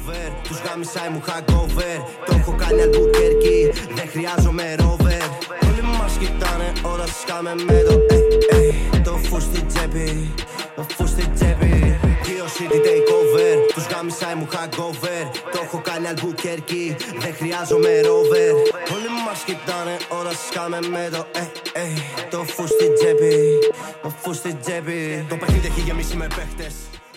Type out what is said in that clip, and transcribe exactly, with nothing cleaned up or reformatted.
takeover. Τους γάμισα μου hangover. Το έχω κάνει Albuquerque, δεν χρειάζομαι rover. Όλοι μας κοιτάνε όταν σκάμε με το ey, ey. Το φου στην τσέπη, το φου στην τσέπη. Δύο City takeover. Τους γάμισα μου hangover. Το έχω κάνει Albuquerque, δεν χρειάζομαι rover. Όλοι μας κοιτάνε όταν σκάμε με το ey, ey. Το φου στην τσέπη, το φου στην τσέπη. Το παιχνίδι έχει γεμίσει με παίχτες.